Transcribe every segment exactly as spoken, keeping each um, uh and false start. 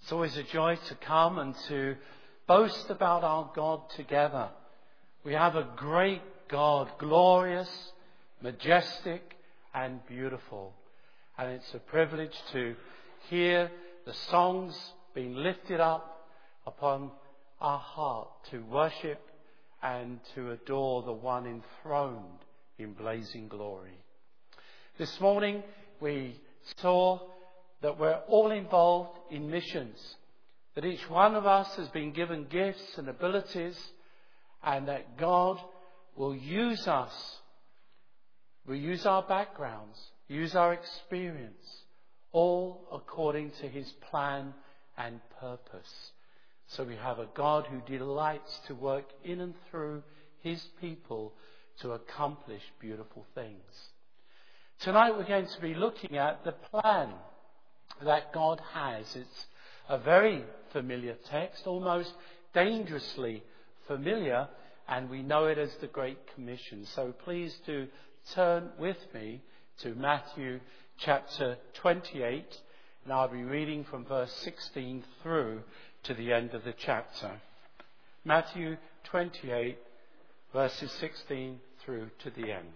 It's always a joy to come and to boast about our God together. We have a great God, glorious, majestic and beautiful. And it's a privilege to hear the songs being lifted up upon our heart to worship and to adore the one enthroned in blazing glory. This morning we saw that we're all involved in missions, that each one of us has been given gifts and abilities, and that God will use us, will use our backgrounds, use our experience, all according to his plan and purpose. So we have a God who delights to work in and through his people to accomplish beautiful things. Tonight we're going to be looking at the plan that God has. It's a very familiar text, almost dangerously familiar, and we know it as the Great Commission. So please do turn with me to Matthew chapter twenty-eight, and I'll be reading from verse sixteen through to the end of the chapter. Matthew twenty-eight, verses sixteen through to the end.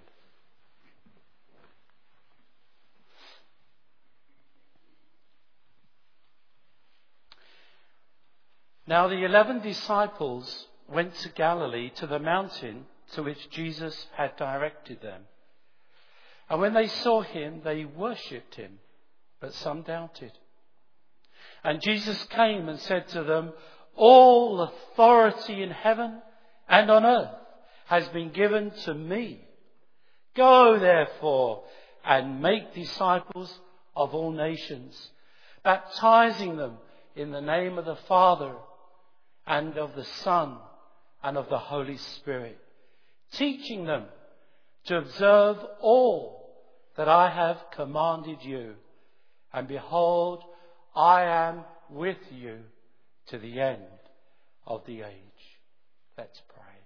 Now the eleven disciples went to Galilee, to the mountain to which Jesus had directed them. And when they saw him, they worshipped him, but some doubted. And Jesus came and said to them, "All authority in heaven and on earth has been given to me. Go therefore and make disciples of all nations, baptizing them in the name of the Father and of the Son and of the Holy Spirit, teaching them to observe all that I have commanded you. And behold, I am with you to the end of the age." Let's pray.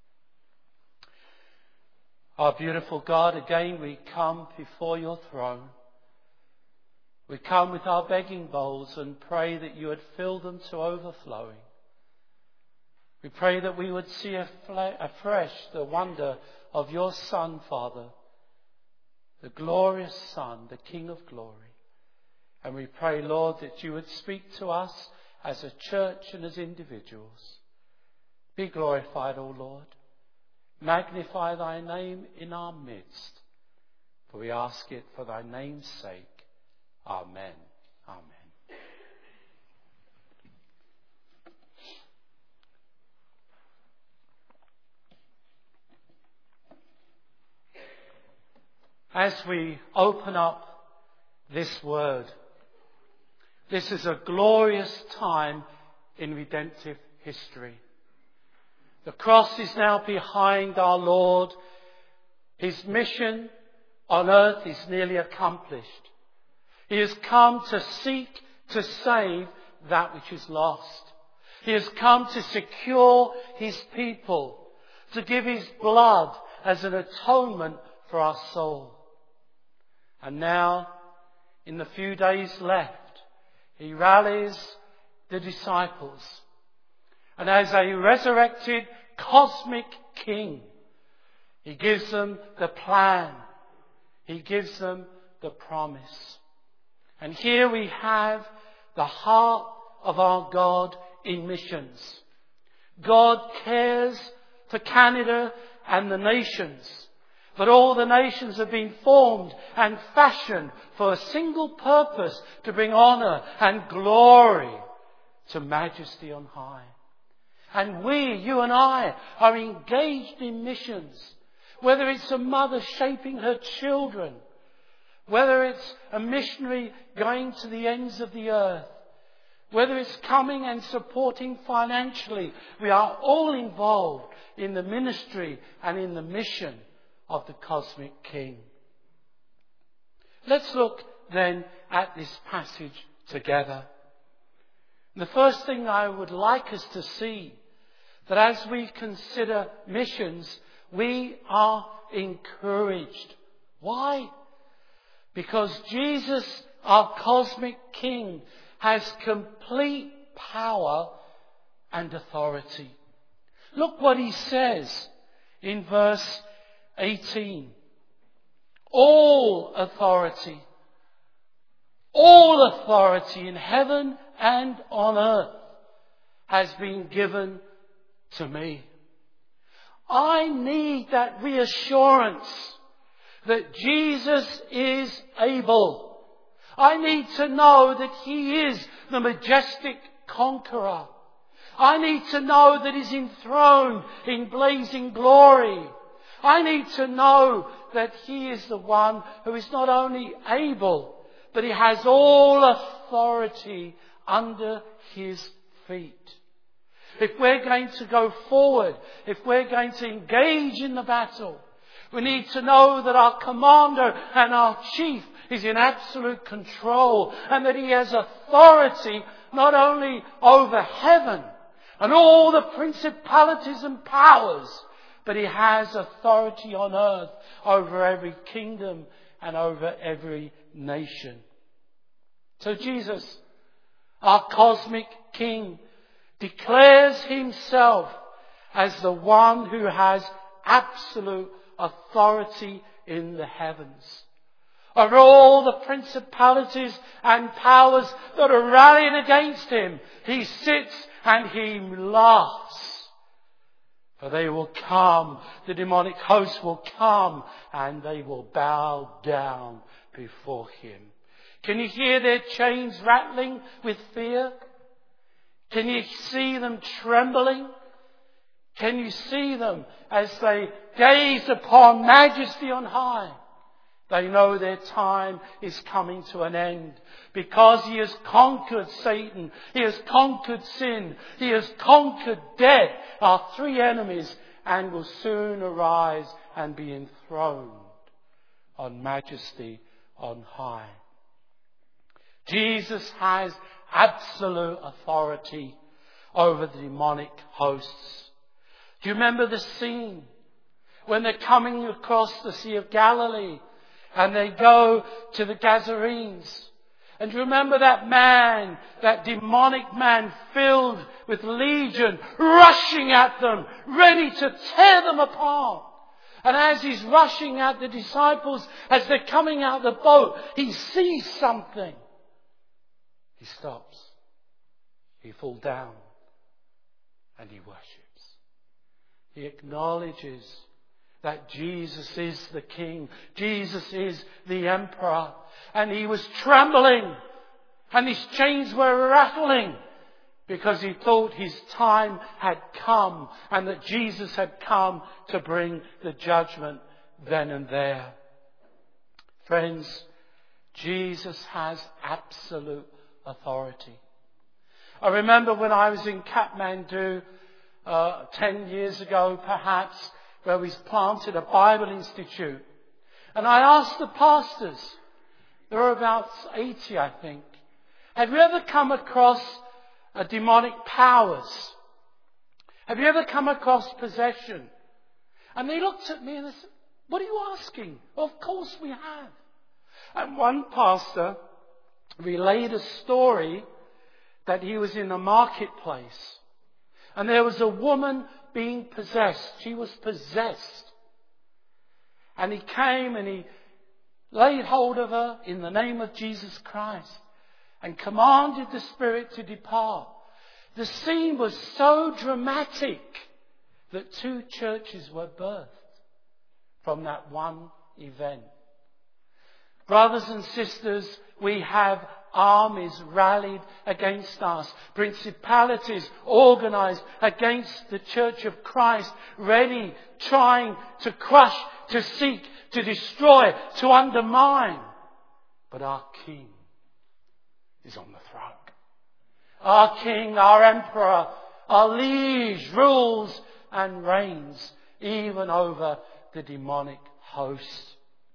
Our beautiful God, again we come before your throne. We come with our begging bowls and pray that you would fill them to overflowing. We pray that we would see afresh the wonder of your Son, Father, the glorious Son, the King of glory. And we pray, Lord, that you would speak to us as a church and as individuals. Be glorified, O Lord. Magnify thy name in our midst. For we ask it for thy name's sake. Amen. Amen. As we open up this word, this is a glorious time in redemptive history. The cross is now behind our Lord. His mission on earth is nearly accomplished. He has come to seek to save that which is lost. He has come to secure his people, to give his blood as an atonement for our soul. And now, in the few days left, he rallies the disciples. And as a resurrected cosmic king, he gives them the plan. He gives them the promise. And here we have the heart of our God in missions. God cares for Canada and the nations. But all the nations have been formed and fashioned for a single purpose, to bring honour and glory to majesty on high. And we, you and I, are engaged in missions. Whether it's a mother shaping her children, whether it's a missionary going to the ends of the earth, whether it's coming and supporting financially, we are all involved in the ministry and in the mission of the cosmic King. Let's look then at this passage together. The first thing I would like us to see, that as we consider missions, we are encouraged. Why? Because Jesus, our cosmic King, has complete power and authority. Look what he says in verse eighteen. All authority, all authority in heaven and on earth has been given to me. I need that reassurance that Jesus is able. I need to know that He is the majestic conqueror. I need to know that He's enthroned in blazing glory. I need to know that He is the one who is not only able, but He has all authority under His feet. If we're going to go forward, if we're going to engage in the battle, we need to know that our commander and our chief is in absolute control, and that he has authority not only over heaven and all the principalities and powers, but he has authority on earth over every kingdom and over every nation. So Jesus, our cosmic King, declares Himself as the one who has absolute authority in the heavens. Over all the principalities and powers that are rallying against Him, He sits and He laughs. For they will come, the demonic hosts will come, and they will bow down before Him. Can you hear their chains rattling with fear? Can you see them trembling? Can you see them as they gaze upon majesty on high? They know their time is coming to an end, because He has conquered Satan, He has conquered sin, He has conquered death, our three enemies, and will soon arise and be enthroned on majesty on high. Jesus has absolute authority over the demonic hosts. Do you remember the scene when they're coming across the Sea of Galilee and they go to the Gadarenes? And do you remember that man, that demonic man filled with legion, rushing at them, ready to tear them apart? And as he's rushing at the disciples, as they're coming out of the boat, he sees something. He stops. He falls down and he worships. He acknowledges that Jesus is the King. Jesus is the Emperor. And he was trembling. And his chains were rattling. Because he thought his time had come. And that Jesus had come to bring the judgment then and there. Friends, Jesus has absolute authority. I remember when I was in Kathmandu uh, ten years ago perhaps, where we planted a Bible Institute. And I asked the pastors, there were about eighty I think, have you ever come across a demonic powers? Have you ever come across possession? And they looked at me and they said, what are you asking? Well, of course we have. And one pastor relayed a story that he was in a marketplace and there was a woman being possessed. She was possessed. And he came and he laid hold of her in the name of Jesus Christ and commanded the spirit to depart. The scene was so dramatic that two churches were birthed from that one event. Brothers and sisters, we have armies rallied against us. Principalities organized against the Church of Christ, ready, trying to crush, to seek, to destroy, to undermine. But our King is on the throne. Our King, our Emperor, our liege rules and reigns even over the demonic host.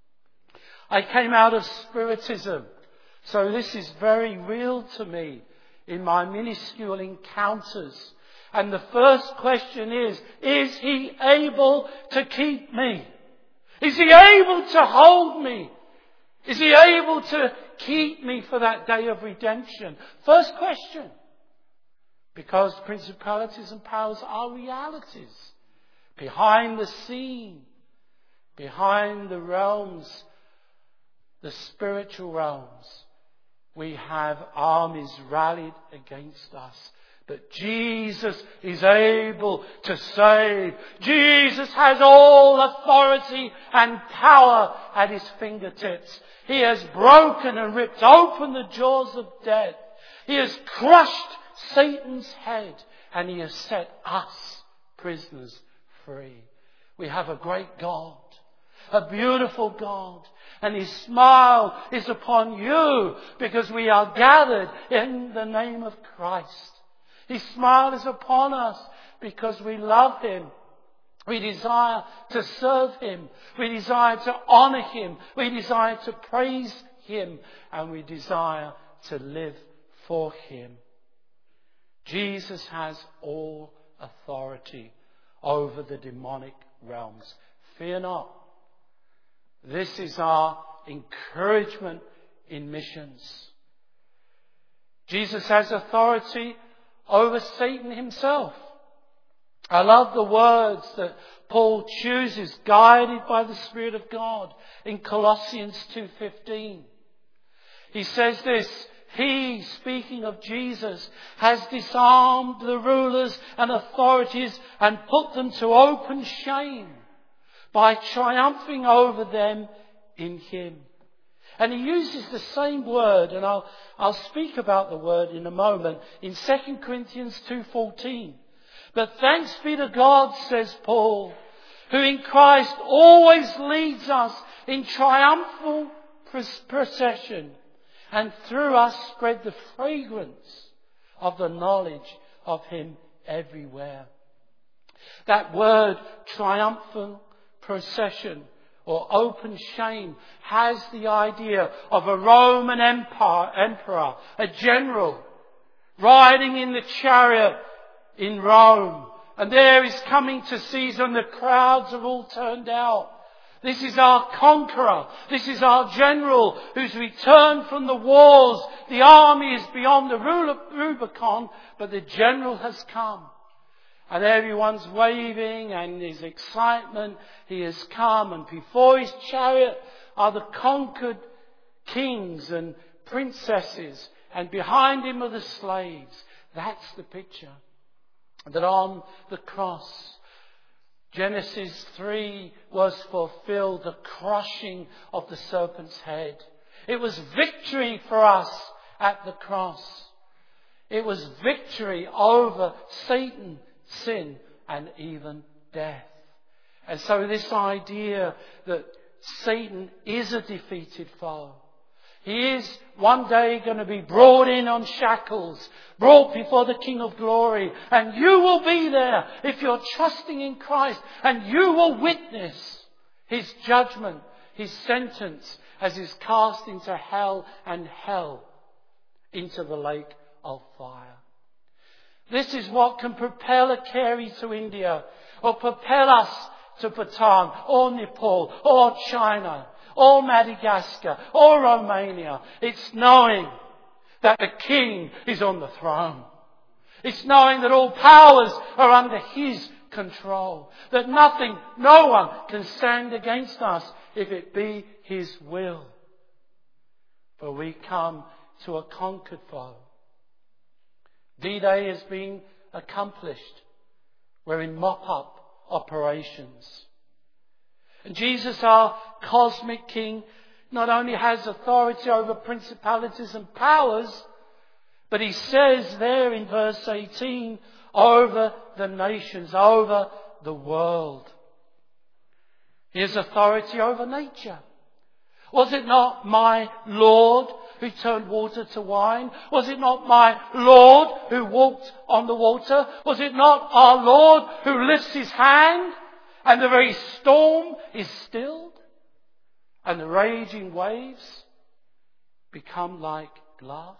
I came out of Spiritism, so this is very real to me in my minuscule encounters. And the first question is, is He able to keep me? Is He able to hold me? Is He able to keep me for that day of redemption? First question. Because principalities and powers are realities. Behind the scene, behind the realms, the spiritual realms, we have armies rallied against us. But Jesus is able to save. Jesus has all authority and power at His fingertips. He has broken and ripped open the jaws of death. He has crushed Satan's head, and He has set us prisoners free. We have a great God, a beautiful God, and His smile is upon you because we are gathered in the name of Christ. His smile is upon us because we love Him. We desire to serve Him. We desire to honour Him. We desire to praise Him. And we desire to live for Him. Jesus has all authority over the demonic realms. Fear not. This is our encouragement in missions. Jesus has authority over Satan himself. I love the words that Paul chooses, guided by the Spirit of God, in Colossians two fifteen. He says this: He, speaking of Jesus, has disarmed the rulers and authorities and put them to open shame by triumphing over them in Him. And he uses the same word, and I'll, I'll speak about the word in a moment, in Second Corinthians two fourteen. But thanks be to God, says Paul, who in Christ always leads us in triumphal procession, and through us spread the fragrance of the knowledge of Him everywhere. That word, triumphal procession, or open shame, has the idea of a Roman empire, emperor, a general, riding in the chariot in Rome. And there is coming to Caesar, and the crowds are all turned out. This is our conqueror. This is our general who's returned from the wars. The army is beyond the Rubicon, but the general has come. And everyone's waving, and there's excitement. He has come, and before his chariot are the conquered kings and princesses, and behind him are the slaves. That's the picture. That on the cross, Genesis three was fulfilled, the crushing of the serpent's head. It was victory for us at the cross. It was victory over Satan, sin, and even death. And so this idea that Satan is a defeated foe. He is one day going to be brought in on shackles, brought before the King of Glory. And you will be there if you're trusting in Christ. And you will witness His judgment, His sentence, as He's cast into hell, and hell into the lake of fire. This is what can propel a Carey to India, or propel us to Bhutan, or Nepal, or China, or Madagascar, or Romania. It's knowing that the King is on the throne. It's knowing that all powers are under His control. That nothing, no one can stand against us if it be His will. For we come to a conquered foe. D-Day has been accomplished. We're in mop-up operations. And Jesus, our cosmic King, not only has authority over principalities and powers, but He says there in verse eighteen, over the nations, over the world. He has authority over nature. Was it not my Lord who turned water to wine? Was it not my Lord who walked on the water? Was it not our Lord who lifts His hand and the very storm is stilled and the raging waves become like glass?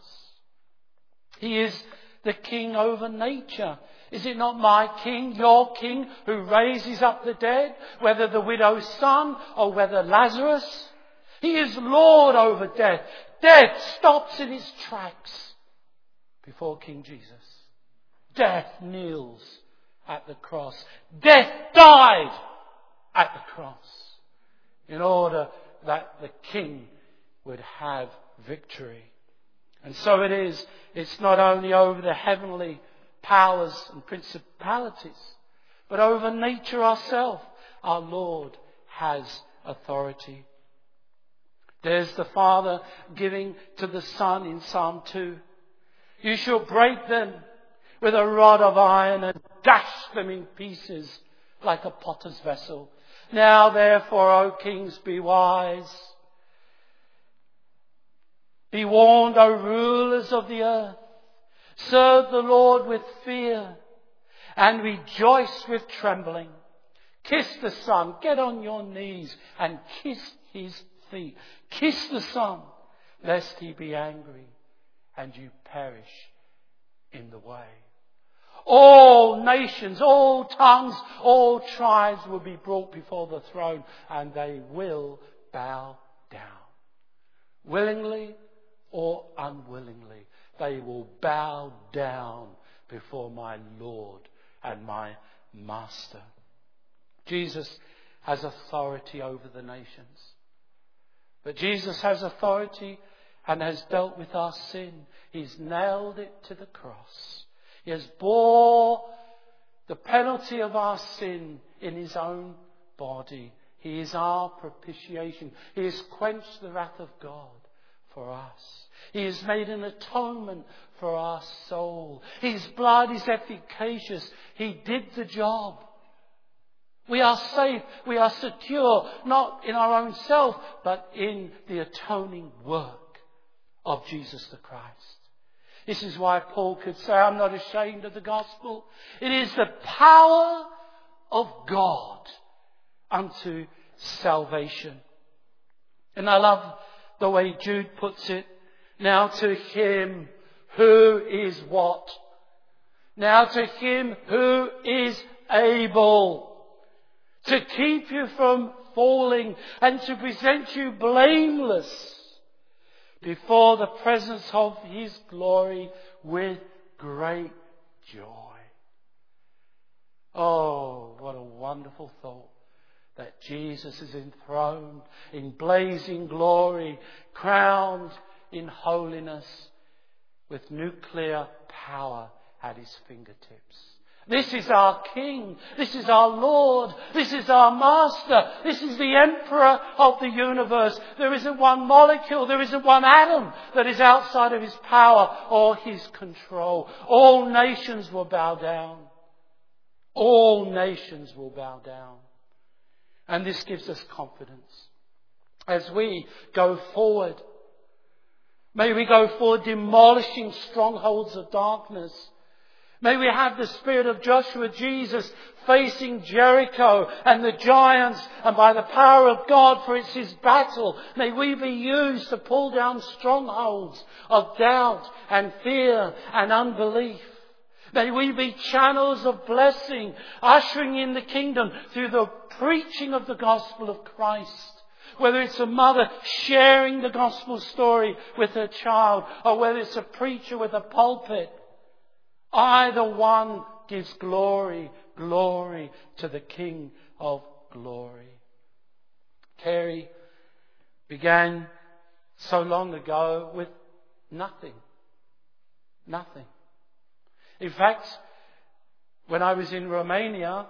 He is the King over nature. Is it not my King, your King, who raises up the dead, whether the widow's son or whether Lazarus? He is Lord over death. Death stops in its tracks before King Jesus. Death kneels at the cross. Death died at the cross in order that the King would have victory. And so it is, it's not only over the heavenly powers and principalities, but over nature ourselves. Our Lord has authority. There's the Father giving to the Son in Psalm two. You shall break them with a rod of iron and dash them in pieces like a potter's vessel. Now therefore, O kings, be wise. Be warned, O rulers of the earth. Serve the Lord with fear and rejoice with trembling. Kiss the Son. Get on your knees and kiss his feet. Kiss the Son, lest he be angry and you perish in the way. All nations, all tongues, all tribes will be brought before the throne, and they will bow down. Willingly or unwillingly, they will bow down before my Lord and my Master. Jesus has authority over the nations. But Jesus has authority and has dealt with our sin. He's nailed it to the cross. He has bore the penalty of our sin in his own body. He is our propitiation. He has quenched the wrath of God for us. He has made an atonement for our soul. His blood is efficacious. He did the job. We are safe, we are secure, not in our own self, but in the atoning work of Jesus the Christ. This is why Paul could say, I'm not ashamed of the gospel. It is the power of God unto salvation. And I love the way Jude puts it. Now to him who is what? Now to him who is able to keep you from falling and to present you blameless before the presence of his glory with great joy. Oh, what a wonderful thought that Jesus is enthroned in blazing glory, crowned in holiness with nuclear power at his fingertips. This is our King. This is our Lord. This is our Master. This is the Emperor of the universe. There isn't one molecule, there isn't one atom that is outside of his power or his control. All nations will bow down. All nations will bow down. And this gives us confidence as we go forward. May we go forward demolishing strongholds of darkness. May we have the spirit of Joshua, Jesus, facing Jericho and the giants, and by the power of God, for it's his battle, may we be used to pull down strongholds of doubt and fear and unbelief. May we be channels of blessing, ushering in the kingdom through the preaching of the gospel of Christ. Whether it's a mother sharing the gospel story with her child, or whether it's a preacher with a pulpit, either one gives glory, glory to the King of glory. Carey began so long ago with nothing. Nothing. In fact, when I was in Romania,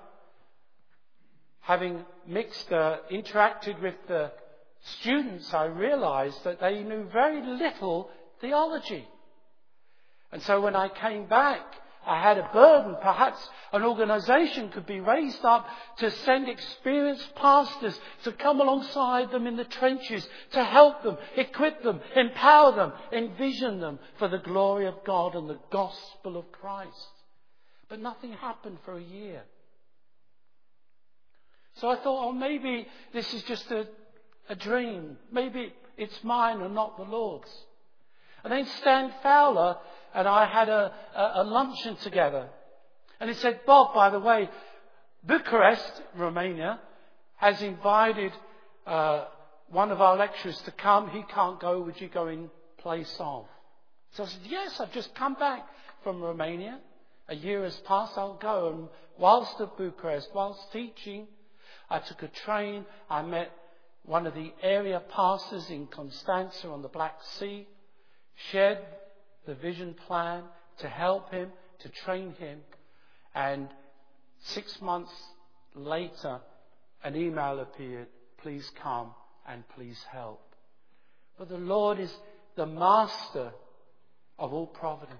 having mixed, uh, interacted with the students, I realized that they knew very little theology. And so when I came back, I had a burden. Perhaps an organisation could be raised up to send experienced pastors to come alongside them in the trenches, to help them, equip them, empower them, envision them for the glory of God and the gospel of Christ. But nothing happened for a year. So I thought, oh, maybe this is just a, a dream. Maybe it's mine and not the Lord's. And then Stan Fowler and I had a, a, a luncheon together. And he said, Bob, by the way, Bucharest, Romania, has invited uh, one of our lecturers to come. He can't go. Would you go in place of? So I said, yes, I've just come back from Romania. A year has passed, I'll go. And whilst at Bucharest, whilst teaching, I took a train. I met one of the area pastors in Constanța on the Black Sea, shared the vision plan to help him, to train him. And six months later, an email appeared, please come and please help. But the Lord is the master of all providence.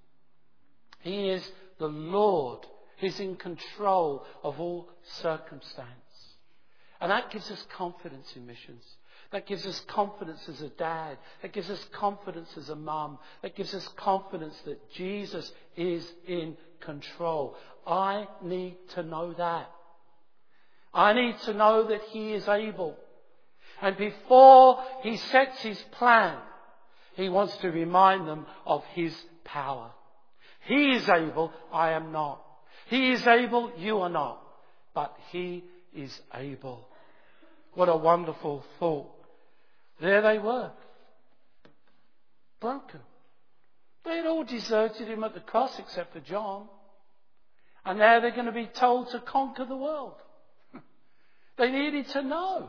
He is the Lord. He's in control of all circumstance. And that gives us confidence in missions. That gives us confidence as a dad. That gives us confidence as a mum. That gives us confidence that Jesus is in control. I need to know that. I need to know that He is able. And before He sets His plan, He wants to remind them of His power. He is able, I am not. He is able, you are not. But He is able. What a wonderful thought. There they were. Broken. They had all deserted Him at the cross except for John. And now they're going to be told to conquer the world. They needed to know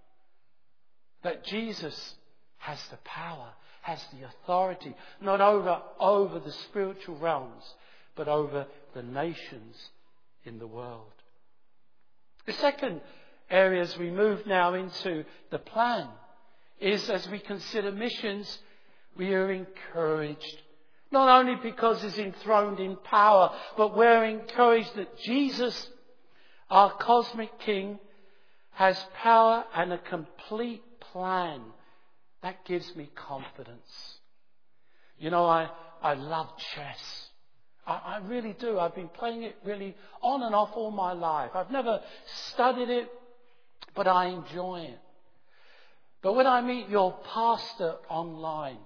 that Jesus has the power, has the authority, not over, over the spiritual realms, but over the nations in the world. The second area as we move now into the plan is, as we consider missions, we are encouraged. Not only because He's enthroned in power, but we're encouraged that Jesus, our cosmic King, has power and a complete plan. That gives me confidence. You know, I, I love chess. I, I really do. I've been playing it really on and off all my life. I've never studied it, but I enjoy it. But when I meet your pastor online,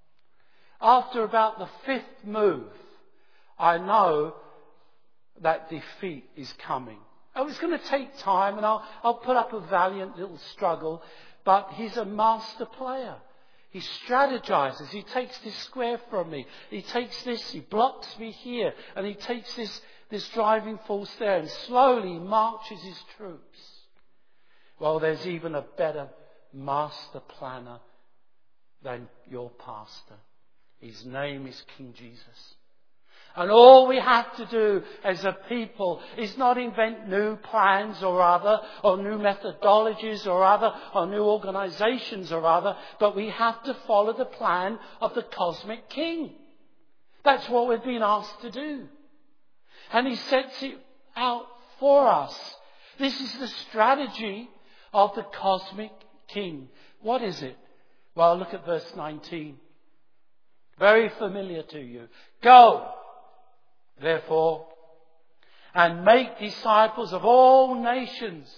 after about the fifth move, I know that defeat is coming. Oh, it's going to take time, and I'll, I'll put up a valiant little struggle, but he's a master player. He strategizes. He takes this square from me. He takes this, he blocks me here, and he takes this, this driving force there, and slowly marches his troops. Well, there's even a better master planner than your pastor. His name is King Jesus. And all we have to do as a people is not invent new plans or other, or new methodologies or other, or new organizations or other, but we have to follow the plan of the cosmic King. That's what we've been asked to do. And He sets it out for us. This is the strategy of the cosmic King. What is it? Well, look at verse nineteen. Very familiar to you. Go, therefore, and make disciples of all nations,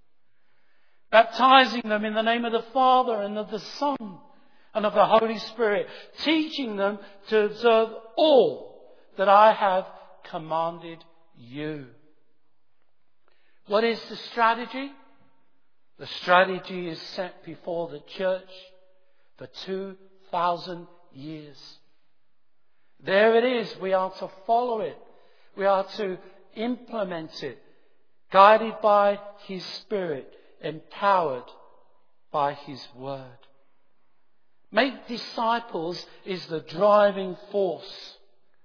baptizing them in the name of the Father and of the Son and of the Holy Spirit, teaching them to observe all that I have commanded you. What is the strategy? The strategy is set before the church for two thousand years. There it is. We are to follow it. We are to implement it, guided by His Spirit, empowered by His Word. Make disciples is the driving force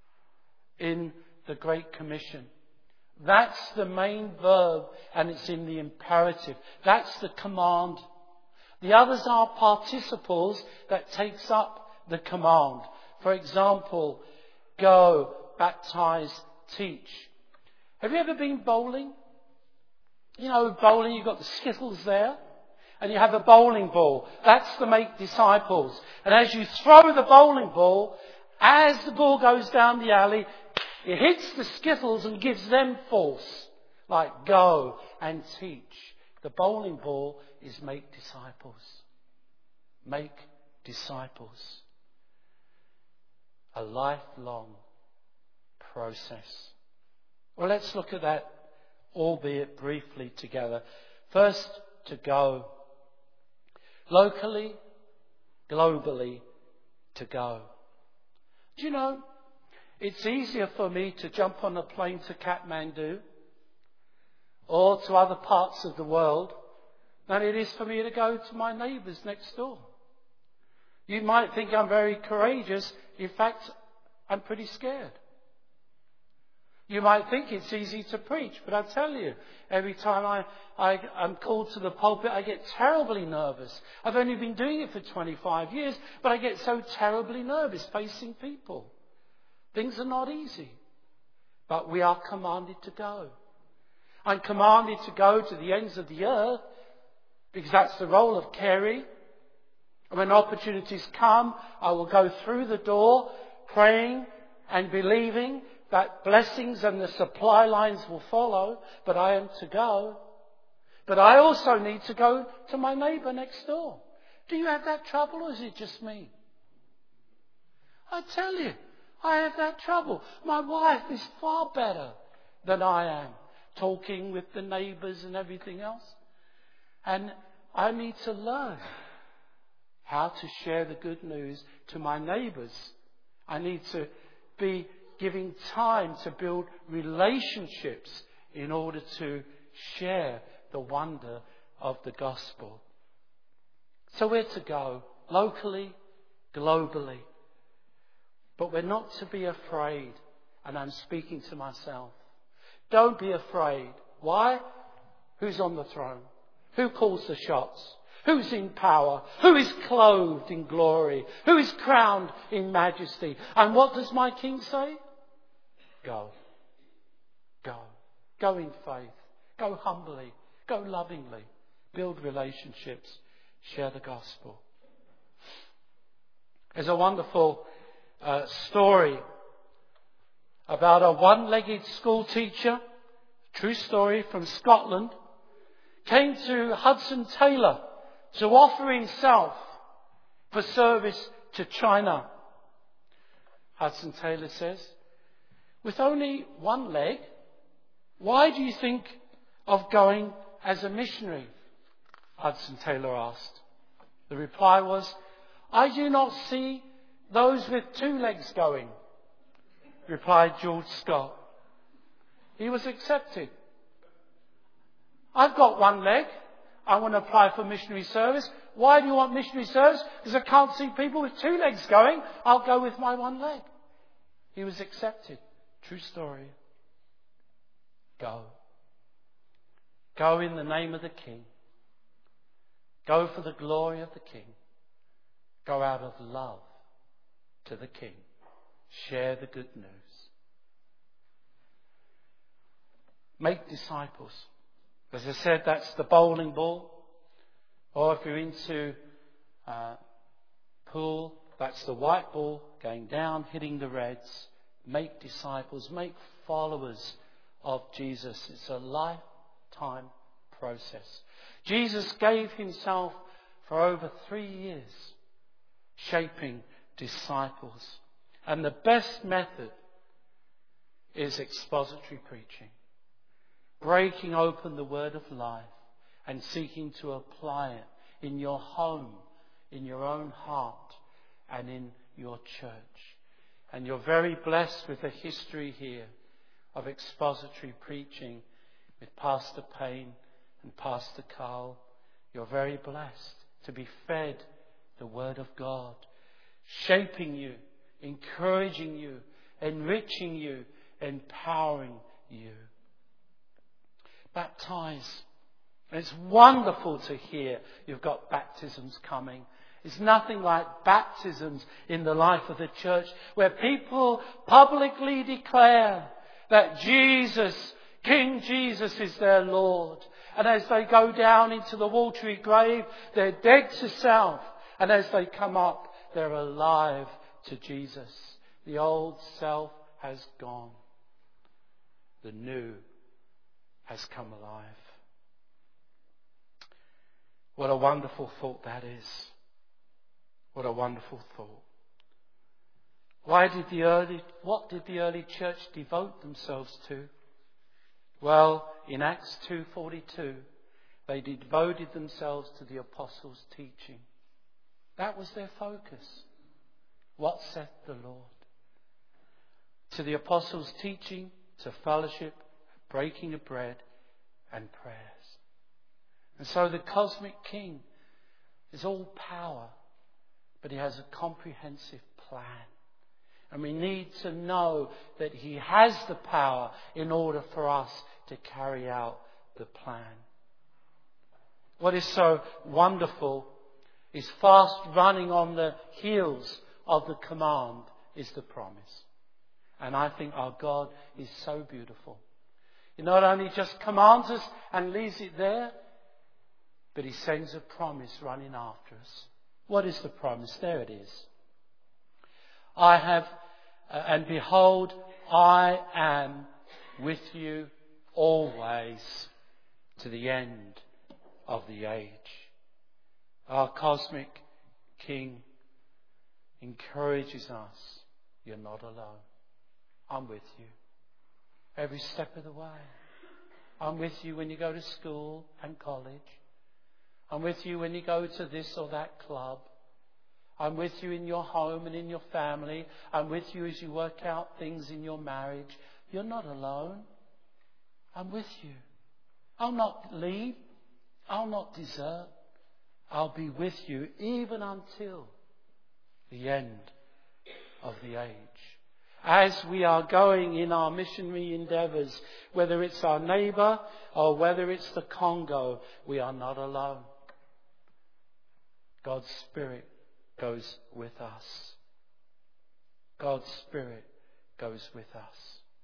in the Great Commission. That's the main verb, and it's in the imperative. That's the command. The others are participles that takes up the command. For example, go, baptize, teach. Have you ever been bowling? You know, bowling, you've got the skittles there, and you have a bowling ball. That's to make disciples. And as you throw the bowling ball, as the ball goes down the alley, it hits the skittles and gives them force. Like go and teach. The bowling ball is make disciples. Make disciples. A lifelong process. Well, let's look at that, albeit briefly, together. First, to go. locally, globally, to go. Do you know, it's easier for me to jump on a plane to Kathmandu or to other parts of the world than it is for me to go to my neighbours next door. You might think I'm very courageous. In fact, I'm pretty scared. You might think it's easy to preach, but I tell you, every time I, I, I'm called to the pulpit, I get terribly nervous. I've only been doing it for twenty-five years, but I get so terribly nervous facing people. Things are not easy, but we are commanded to go. I'm commanded to go to the ends of the earth because that's the role of Kerry. And when opportunities come, I will go through the door praying and believing that blessings and the supply lines will follow, but I am to go. But I also need to go to my neighbour next door. Do you have that trouble, or is it just me? I tell you, I have that trouble. My wife is far better than I am, talking with the neighbours and everything else. And I need to learn how to share the good news to my neighbours. I need to be giving time to build relationships in order to share the wonder of the gospel. So we're to go locally, globally. But we're not to be afraid. And I'm speaking to myself. Don't be afraid. Why? Who's on the throne? Who calls the shots? Who's in power? Who is clothed in glory? Who is crowned in majesty? And what does my King say? Go. Go. Go in faith. Go humbly. Go lovingly. Build relationships. Share the gospel. There's a wonderful uh, story about a one-legged school teacher, true story, from Scotland, came to Hudson Taylor to offer himself for service to China. Hudson Taylor says, with only one leg, why do you think of going as a missionary? Hudson Taylor asked. The reply was, I do not see those with two legs going, replied George Scott. He was accepted. I've got one leg. I want to apply for missionary service. Why do you want missionary service? Because I can't see people with two legs going. I'll go with my one leg. He was accepted. True story. Go. Go in the name of the King. Go for the glory of the King. Go out of love to the King. Share the good news. Make disciples. As I said, that's the bowling ball. Or if you're into uh, pool, that's the white ball going down, hitting the reds. Make disciples. Make followers of Jesus. It's a lifetime process. Jesus gave himself for over three years shaping disciples. And the best method is expository preaching. Breaking open the word of life and seeking to apply it in your home, in your own heart, and in your church. And you're very blessed with the history here of expository preaching with Pastor Payne and Pastor Carl. You're very blessed to be fed the Word of God, shaping you, encouraging you, enriching you, empowering you. Baptize. And it's wonderful to hear you've got baptisms coming. It's nothing like baptisms in the life of the church where people publicly declare that Jesus, King Jesus, is their Lord. And as they go down into the watery grave, they're dead to self. And as they come up, they're alive to Jesus. The old self has gone. The new has come alive. What a wonderful thought that is. What a wonderful thought. Why did the early, what did the early church devote themselves to? Well, in Acts two forty-two, They devoted themselves to the apostles' teaching. That was their focus. What saith the Lord? To the apostles' teaching, to fellowship, breaking of bread, and prayers. And so the cosmic King is all power, but he has a comprehensive plan. And we need to know that he has the power in order for us to carry out the plan. What is so wonderful is fast running on the heels of the command is the promise. And I think our God is so beautiful. He not only just commands us and leaves it there, but he sends a promise running after us. What is the promise? There it is. I have, uh, and behold, I am with you always to the end of the age. Our cosmic King encourages us. You're not alone. I'm with you every step of the way. I'm with you when you go to school and college. I'm with you when you go to this or that club. I'm with you in your home and in your family. I'm with you as you work out things in your marriage. You're not alone. I'm with you. I'll not leave. I'll not desert. I'll be with you even until the end of the age. As we are going in our missionary endeavours, whether it's our neighbour or whether it's the Congo, we are not alone. God's Spirit goes with us. God's Spirit goes with us.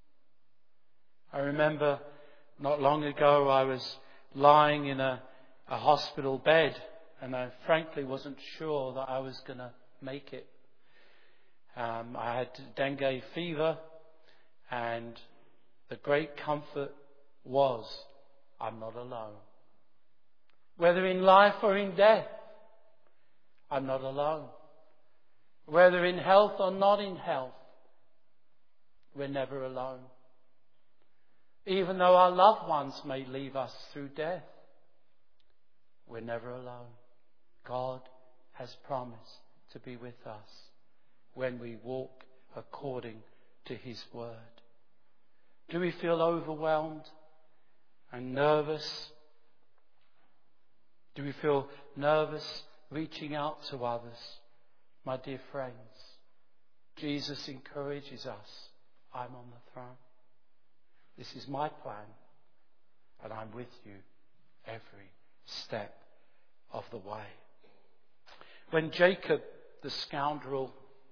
I remember not long ago I was lying in a, a hospital bed and I frankly wasn't sure that I was going to make it. Um, I had dengue fever, and the great comfort was I'm not alone. Whether in life or in death, I'm not alone. Whether in health or not in health, we're never alone. Even though our loved ones may leave us through death, we're never alone. God has promised to be with us when we walk according to his word. Do we feel overwhelmed and nervous? Do we feel nervous reaching out to others? My dear friends, Jesus encourages us. I'm on the throne. This is my plan, and I'm with you every step of the way. When Jacob, the scoundrel,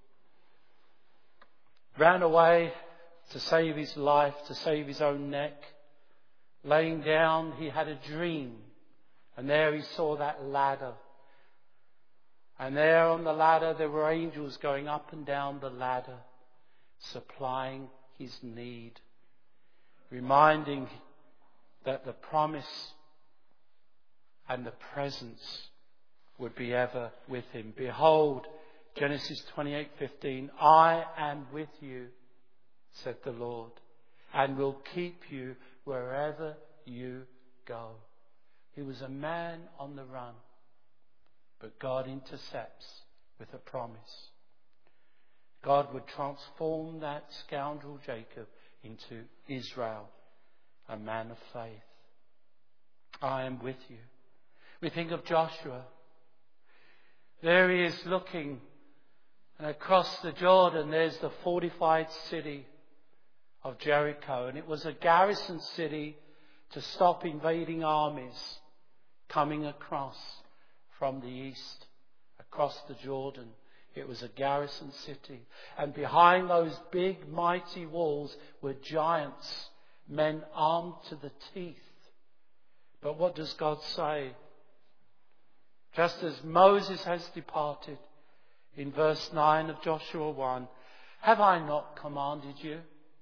ran away to save his life, to save his own neck, laying down, he had a dream. And there he saw that ladder. And there on the ladder there were angels going up and down the ladder, supplying his need, reminding that the promise and the presence would be ever with him. Behold, Genesis twenty-eight fifteen, I am with you, said the Lord, and will keep you wherever you go. He was a man on the run, but God intercepts with a promise. God would transform that scoundrel Jacob into Israel, a man of faith. I am with you. We think of Joshua. There he is looking, and across the Jordan there's the fortified city of Jericho. And it was a garrison city to stop invading armies coming across from the east, across the Jordan. It was a garrison city. And behind those big, mighty walls were giants, men armed to the teeth. But what does God say? Just as Moses has departed, in verse nine of Joshua one, have I not commanded you?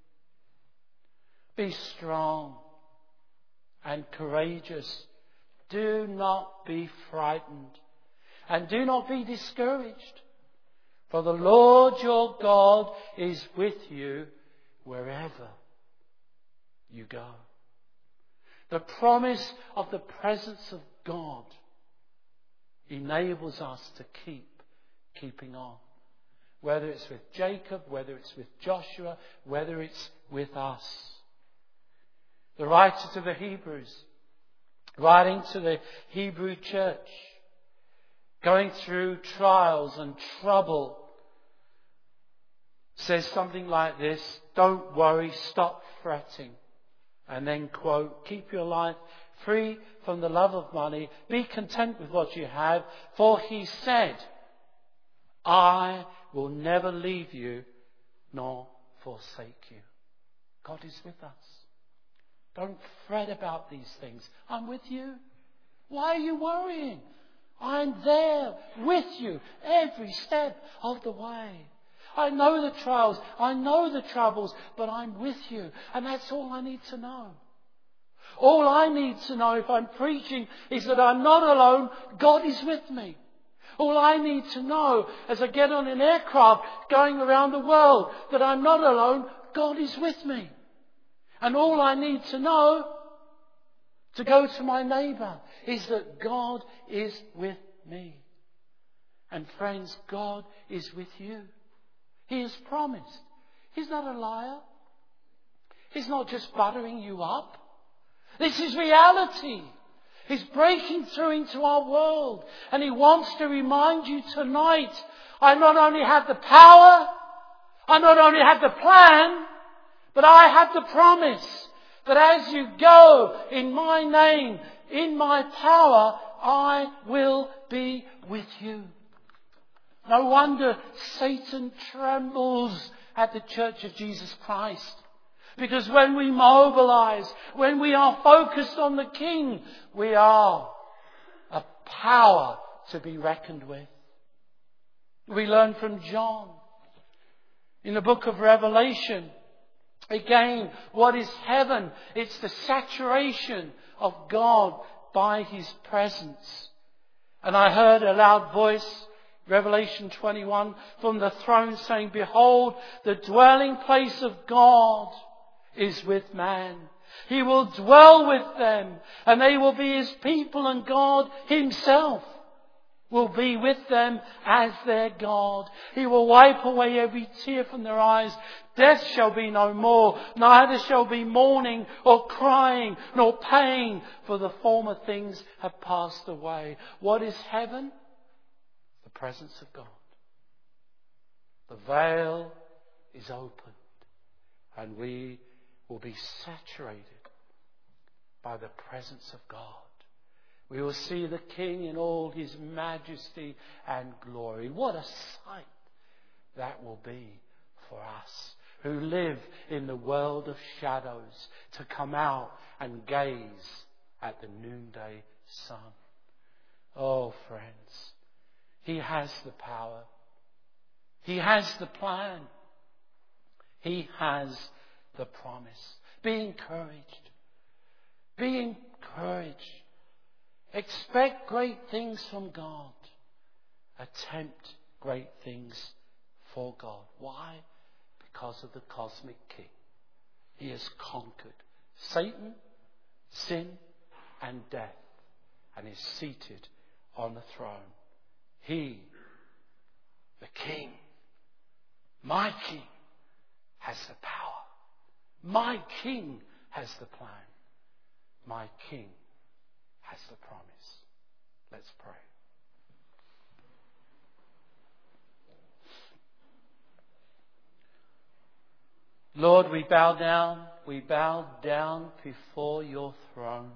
Be strong and courageous. Do not be frightened, and do not be discouraged. For the Lord your God is with you wherever you go. The promise of the presence of God enables us to keep keeping on. Whether it's with Jacob, whether it's with Joshua, whether it's with us. The writer to the Hebrews, writing to the Hebrew church, going through trials and trouble, says something like this: don't worry, stop fretting. And then quote, keep your life free from the love of money, be content with what you have, for he said, I will never leave you nor forsake you. God is with us. Don't fret about these things. I'm with you. Why are you worrying? I'm there with you every step of the way. I know the trials, I know the troubles, but I'm with you. And that's all I need to know. All I need to know if I'm preaching is that I'm not alone. God is with me. All I need to know as I get on an aircraft going around the world, that I'm not alone. God is with me. And all I need to know to go to my neighbour is that God is with me. And friends, God is with you. He has promised. He's not a liar. He's not just buttering you up. This is reality. He's breaking through into our world. And He wants to remind you tonight, I not only have the power, I not only have the plan, but I have the promise that as you go in my name, in my power, I will be with you. No wonder Satan trembles at the Church of Jesus Christ. Because when we mobilize, when we are focused on the King, we are a power to be reckoned with. We learn from John in the book of Revelation. Again, what is heaven? It's the saturation of God by His presence. And I heard a loud voice, Revelation twenty-one, from the throne saying, behold, the dwelling place of God is with man. He will dwell with them, and they will be His people, and God Himself will be with them as their God. He will wipe away every tear from their eyes. Death shall be no more, neither shall be mourning or crying, nor pain, for the former things have passed away. What is heaven? The presence of God. The veil is opened, and we will be saturated by the presence of God. We will see the King in all His majesty and glory. What a sight that will be for us who live in the world of shadows, to come out and gaze at the noonday sun. Oh, friends, He has the power. He has the plan. He has the promise. Be encouraged. Be encouraged. Expect great things from God. Attempt great things for God. Why? Because of the cosmic King. He has conquered Satan, sin, and death, and is seated on the throne. He, the King, my King, has the power. My King has the plan. My King has the promise. Let's pray. Lord, we bow down, we bow down before your throne.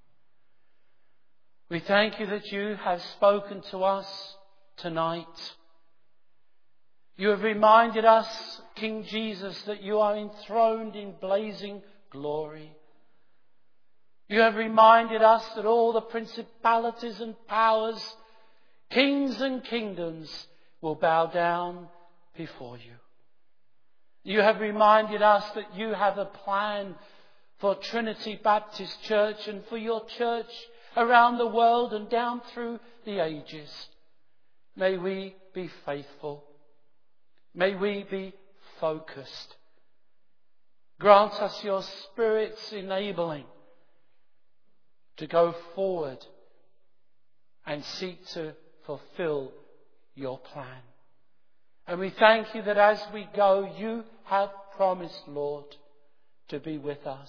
We thank you that you have spoken to us tonight. You have reminded us, King Jesus, that you are enthroned in blazing glory. You have reminded us that all the principalities and powers, kings and kingdoms will bow down before you. You have reminded us that you have a plan for Trinity Baptist Church and for your church around the world and down through the ages. May we be faithful. May we be focused. Grant us your Spirit's enabling to go forward and seek to fulfill your plan. And we thank you that as we go, you have promised, Lord, to be with us.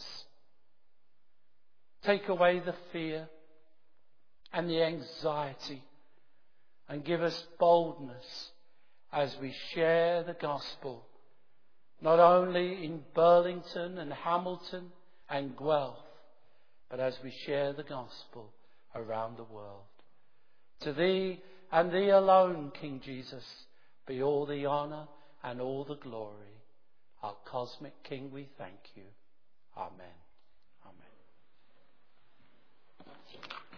Take away the fear and the anxiety and give us boldness as we share the gospel, not only in Burlington and Hamilton and Guelph, but as we share the gospel around the world. To thee and thee alone, King Jesus, be all the honour and all the glory. Our cosmic King, we thank you. Amen. Amen.